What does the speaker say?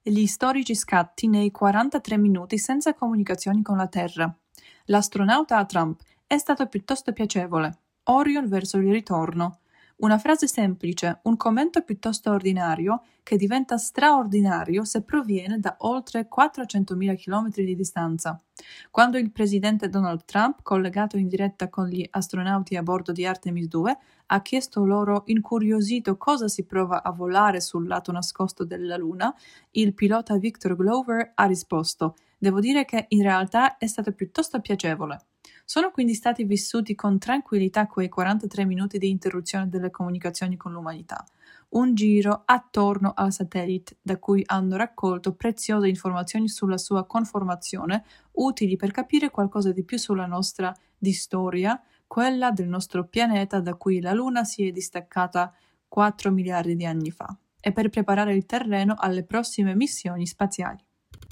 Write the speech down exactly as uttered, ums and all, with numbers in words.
Gli storici scatti nei quarantatré minuti senza comunicazioni con la Terra. L'astronauta a Trump è stato piuttosto piacevole. Orion verso il ritorno. Una frase semplice, un commento piuttosto ordinario che diventa straordinario se proviene da oltre quattrocentomila chilometri di distanza. Quando il presidente Donald Trump, collegato in diretta con gli astronauti a bordo di Artemis due, ha chiesto loro incuriosito cosa si prova a volare sul lato nascosto della Luna, il pilota Victor Glover ha risposto: «Devo dire che in realtà è stato piuttosto piacevole». Sono quindi stati vissuti con tranquillità quei quarantatré minuti di interruzione delle comunicazioni con l'umanità, un giro attorno al satellite da cui hanno raccolto preziose informazioni sulla sua conformazione, utili per capire qualcosa di più sulla nostra di storia, quella del nostro pianeta da cui la Luna si è distaccata quattro miliardi di anni fa, e per preparare il terreno alle prossime missioni spaziali.